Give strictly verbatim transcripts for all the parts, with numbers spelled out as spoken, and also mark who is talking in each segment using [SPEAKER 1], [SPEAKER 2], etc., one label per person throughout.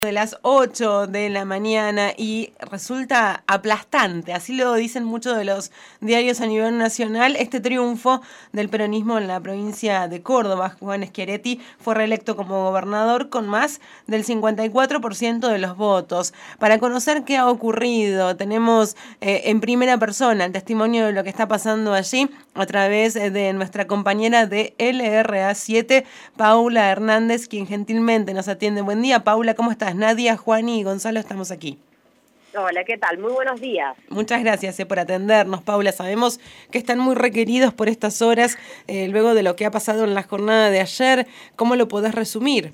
[SPEAKER 1] De las ocho de la mañana y resulta aplastante, así lo dicen muchos de los diarios a nivel nacional, este triunfo del peronismo en la provincia de Córdoba. Juan Schiaretti fue reelecto como gobernador con más del cincuenta y cuatro por ciento de los votos. Para conocer qué ha ocurrido, tenemos eh, en primera persona el testimonio de lo que está pasando allí a través de nuestra compañera de L R A siete, Paula Hernández, quien gentilmente nos atiende. Buen día, Paula, ¿cómo estás? Nadia, Juan y Gonzalo estamos aquí.
[SPEAKER 2] Hola, ¿qué tal? Muy buenos días.
[SPEAKER 1] Muchas gracias eh, por atendernos, Paula. Sabemos que están muy requeridos por estas horas, eh, luego de lo que ha pasado en la jornada de ayer. ¿Cómo lo podés resumir?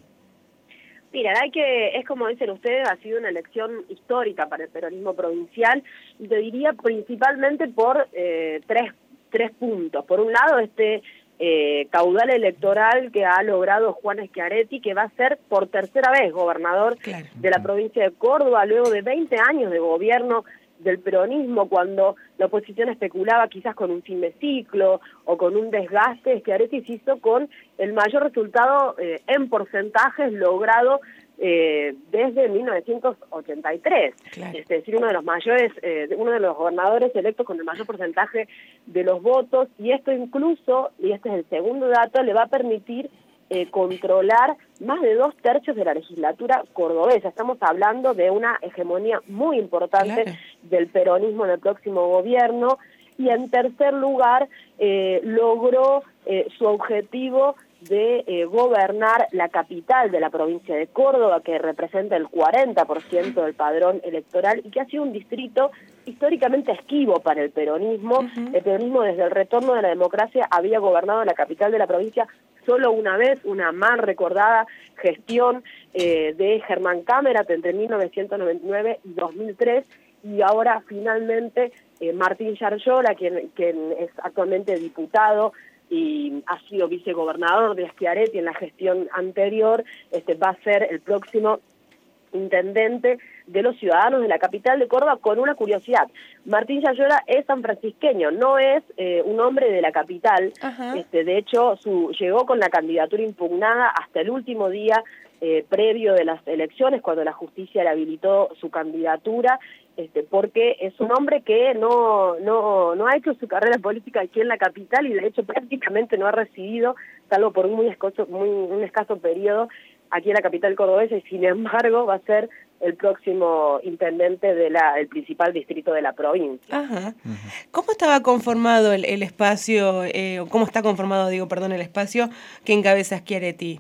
[SPEAKER 2] Mira, hay que, es como dicen ustedes, ha sido una elección histórica para el peronismo provincial, y te diría principalmente por eh, tres, tres puntos. Por un lado, este eh, caudal electoral que ha logrado Juan Schiaretti, que va a ser por tercera vez gobernador claro. de la provincia de Córdoba, luego de veinte años de gobierno del peronismo, cuando la oposición especulaba quizás con un fin de ciclo o con un desgaste. Schiaretti se hizo con el mayor resultado eh, en porcentajes logrado eh, desde mil novecientos ochenta y tres, claro. Es decir, uno de los mayores, eh, uno de los gobernadores electos con el mayor porcentaje de los votos, y esto incluso, y este es el segundo dato, le va a permitir Eh, controlar más de dos tercios de la legislatura cordobesa. Estamos hablando de una hegemonía muy importante claro. del peronismo en el próximo gobierno. Y en tercer lugar, eh, logró eh, su objetivo de eh, gobernar la capital de la provincia de Córdoba, que representa el cuarenta por ciento del padrón electoral y que ha sido un distrito históricamente esquivo para el peronismo. Uh-huh. El peronismo, desde el retorno de la democracia, había gobernado la capital de la provincia solo una vez, una mal recordada gestión eh, de Germán Cámerat entre mil novecientos noventa y nueve y dos mil tres, y ahora finalmente eh, Martín Yarlora, quien, quien es actualmente diputado y ha sido vicegobernador de Schiaretti en la gestión anterior, este va a ser el próximo intendente de los ciudadanos de la capital de Córdoba, con una curiosidad. Martín Yarlora es sanfrancisqueño, no es eh, un hombre de la capital. Este, de hecho, su, llegó con la candidatura impugnada hasta el último día eh, previo de las elecciones, cuando la justicia le habilitó su candidatura, este, porque es un hombre que no, no, no ha hecho su carrera política aquí en la capital, y de hecho prácticamente no ha residido, salvo por un muy escaso, muy, un escaso periodo, aquí en la capital cordobesa, y sin embargo va a ser el próximo intendente de la el principal distrito de la provincia.
[SPEAKER 1] Ajá. ¿Cómo estaba conformado el, el espacio, eh, cómo está conformado, digo, perdón, el espacio que encabeza Schiaretti?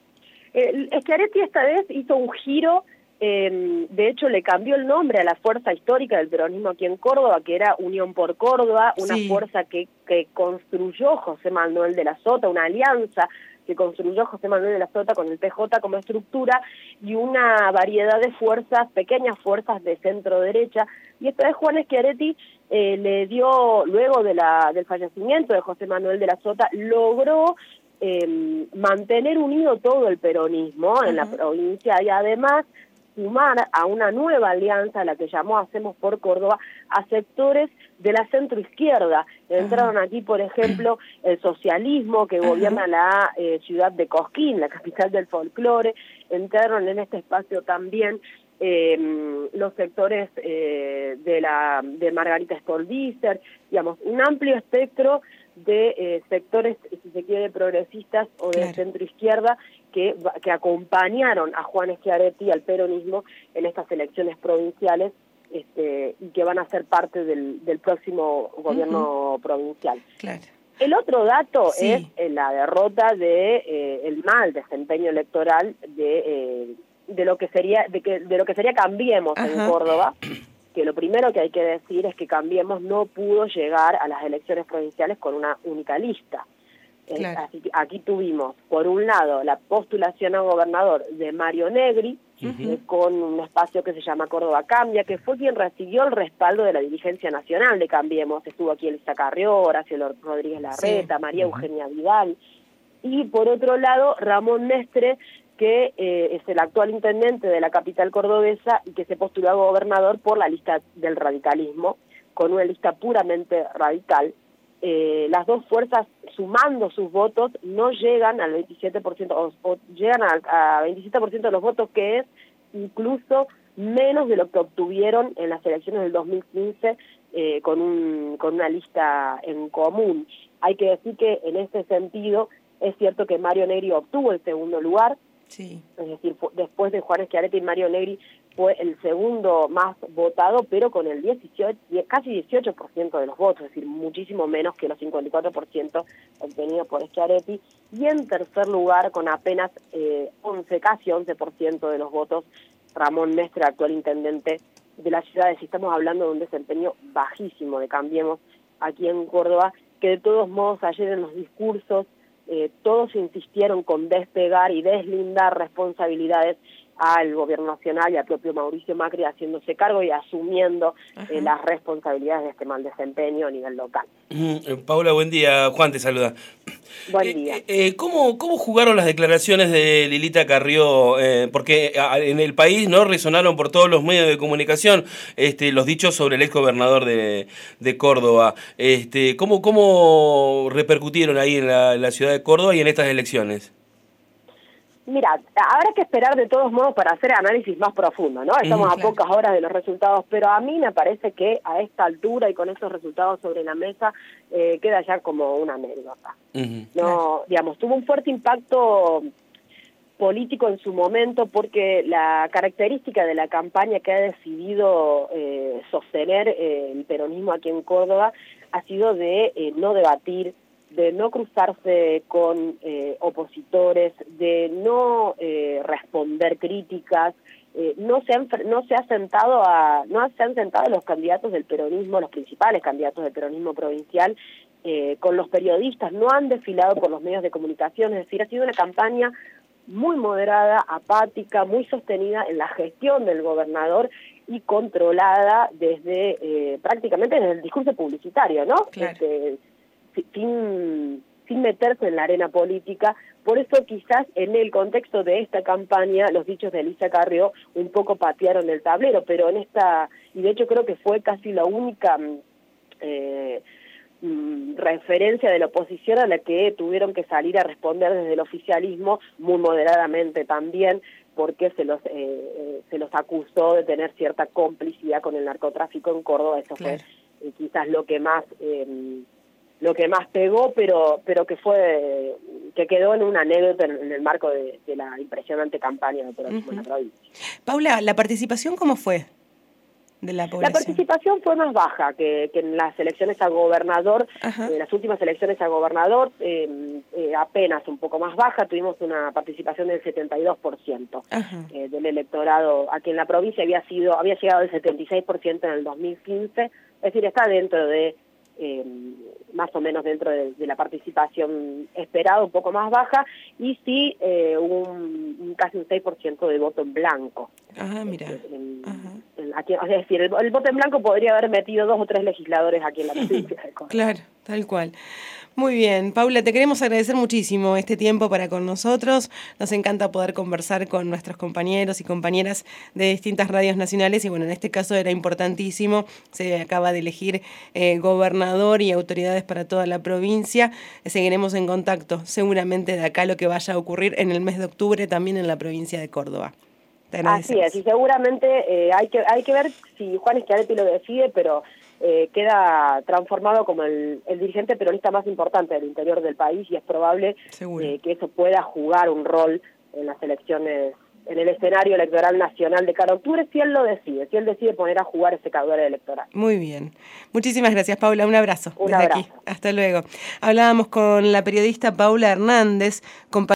[SPEAKER 2] Eh, Schiaretti esta vez hizo un giro, eh, de hecho le cambió el nombre a la fuerza histórica del peronismo aquí en Córdoba, que era Unión por Córdoba, una sí. fuerza que, que construyó José Manuel de la Sota, una alianza que construyó José Manuel de la Sota con el P J como estructura, y una variedad de fuerzas, pequeñas fuerzas de centro-derecha. Y esta vez Juan Schiaretti eh, le dio, luego de la, del fallecimiento de José Manuel de la Sota, logró eh, mantener unido todo el peronismo uh-huh. en la provincia, y además sumar a una nueva alianza, la que llamó Hacemos por Córdoba, a sectores de la centroizquierda. Entraron uh-huh. aquí, por ejemplo, el socialismo, que uh-huh. gobierna la eh, ciudad de Cosquín, la capital del folclore. Entraron en este espacio también eh, los sectores eh, de la de Margarita Stolbizer, digamos, un amplio espectro de eh, sectores, si se quiere, progresistas o de claro. centroizquierda, que, que acompañaron a Juan Schiaretti, al peronismo, en estas elecciones provinciales, este, y que van a ser parte del, del próximo gobierno uh-huh. provincial.
[SPEAKER 1] Claro.
[SPEAKER 2] El otro dato
[SPEAKER 1] sí.
[SPEAKER 2] es eh, la derrota de eh, el mal desempeño electoral de eh, de lo que sería de que de lo que sería Cambiemos Ajá. en Córdoba, que lo primero que hay que decir es que Cambiemos no pudo llegar a las elecciones provinciales con una única lista. Claro. Así que aquí tuvimos, por un lado, la postulación a gobernador de Mario Negri, uh-huh. eh, con un espacio que se llama Córdoba Cambia, que fue quien recibió el respaldo de la dirigencia nacional de Cambiemos. Estuvo aquí Elisa Carrió, Horacio Rodríguez Larreta, sí. María uh-huh. Eugenia Vidal. Y por otro lado, Ramón Mestre, que eh, es el actual intendente de la capital cordobesa y que se postuló a gobernador por la lista del radicalismo, con una lista puramente radical. Eh, las dos fuerzas, sumando sus votos, no llegan al veintisiete por ciento, o, o llegan a, a veintisiete por ciento de los votos, que es incluso menos de lo que obtuvieron en las elecciones del dos mil quince eh, con, un, con una lista en común. Hay que decir que en este sentido es cierto que Mario Negri obtuvo el segundo lugar,
[SPEAKER 1] sí.
[SPEAKER 2] Es decir, después de Juan Schiaretti y Mario Negri fue el segundo más votado, pero con el dieciocho, casi dieciocho por ciento de los votos, es decir, muchísimo menos que los cincuenta y cuatro por ciento obtenidos por Schiaretti. Y en tercer lugar, con apenas eh, once, casi once por ciento de los votos, Ramón Mestre, actual intendente de la ciudad. Si estamos hablando de un desempeño bajísimo de Cambiemos aquí en Córdoba, que de todos modos ayer en los discursos eh, todos insistieron con despegar y deslindar responsabilidades al gobierno nacional y al propio Mauricio Macri, haciéndose cargo y asumiendo eh, las responsabilidades de este mal desempeño a nivel local.
[SPEAKER 3] Uh, Paula, buen día. Juan te saluda.
[SPEAKER 2] Buen día.
[SPEAKER 3] Eh, eh, ¿cómo, ¿Cómo jugaron las declaraciones de Lilita Carrió? Eh, porque a, en el país no resonaron por todos los medios de comunicación este, los dichos sobre el ex gobernador de, de Córdoba. Este, ¿cómo, ¿Cómo repercutieron ahí en la, en la ciudad de Córdoba y en estas elecciones?
[SPEAKER 2] Mira, habrá que esperar de todos modos para hacer análisis más profundo, ¿no? Estamos mm, a claro. pocas horas de los resultados, pero a mí me parece que a esta altura y con estos resultados sobre la mesa eh, queda ya como una anécdota. Uh-huh. No, claro. digamos, tuvo un fuerte impacto político en su momento porque la característica de la campaña que ha decidido eh, sostener eh, el peronismo aquí en Córdoba ha sido de eh, no debatir, de no cruzarse con eh, opositores, de no eh, responder críticas, eh, no se han no se ha sentado a no se han sentado los candidatos del peronismo, los principales candidatos del peronismo provincial eh, con los periodistas, no han desfilado por los medios de comunicación, es decir, ha sido una campaña muy moderada, apática, muy sostenida en la gestión del gobernador y controlada desde eh, prácticamente desde el discurso publicitario, ¿no?
[SPEAKER 1] Claro.
[SPEAKER 2] Este, sin, sin meterse en la arena política. Por eso quizás en el contexto de esta campaña los dichos de Elisa Carrió un poco patearon el tablero, pero en esta, y de hecho creo que fue casi la única eh, referencia de la oposición a la que tuvieron que salir a responder desde el oficialismo, muy moderadamente también, porque se los eh, se los acusó de tener cierta complicidad con el narcotráfico en Córdoba. Eso claro. fue eh, quizás lo que más eh, lo que más pegó, pero pero que fue que quedó en una anécdota en, en el marco de, de la impresionante campaña de peronismo uh-huh. en la provincia.
[SPEAKER 1] Paula, ¿la participación cómo fue de la población?
[SPEAKER 2] La participación fue más baja que, que en las elecciones a gobernador, en eh, las últimas elecciones a gobernador, eh, eh, apenas un poco más baja, tuvimos una participación del setenta y dos por ciento eh, del electorado aquí en la provincia, había sido había llegado al setenta y seis por ciento en el dos mil quince, es decir, está dentro de Eh, más o menos dentro de, de la participación esperada, un poco más baja, y sí eh, un, un casi un seis por ciento de voto en blanco.
[SPEAKER 1] Ah, mira.
[SPEAKER 2] En, en, aquí, es decir, el, el voto en blanco podría haber metido dos o tres legisladores aquí en la provincia de Córdoba.
[SPEAKER 1] Claro, tal cual. Muy bien, Paula, te queremos agradecer muchísimo este tiempo para con nosotros. Nos encanta poder conversar con nuestros compañeros y compañeras de distintas radios nacionales y bueno, en este caso era importantísimo. Se acaba de elegir eh, gobernador y autoridades para toda la provincia. Seguiremos en contacto seguramente de acá lo que vaya a ocurrir en el mes de octubre también en la provincia de Córdoba.
[SPEAKER 2] Así es, y seguramente eh, hay que hay que ver si Juan Schiaretti lo decide, pero eh, queda transformado como el, el dirigente peronista más importante del interior del país y es probable eh, que eso pueda jugar un rol en las elecciones, en el escenario electoral nacional de cara a octubre, si él lo decide, si él decide poner a jugar ese caudal electoral.
[SPEAKER 1] Muy bien. Muchísimas gracias, Paula. Un abrazo.
[SPEAKER 2] Un
[SPEAKER 1] desde
[SPEAKER 2] abrazo.
[SPEAKER 1] Aquí. Hasta luego. Hablábamos con la periodista Paula Hernández, compañera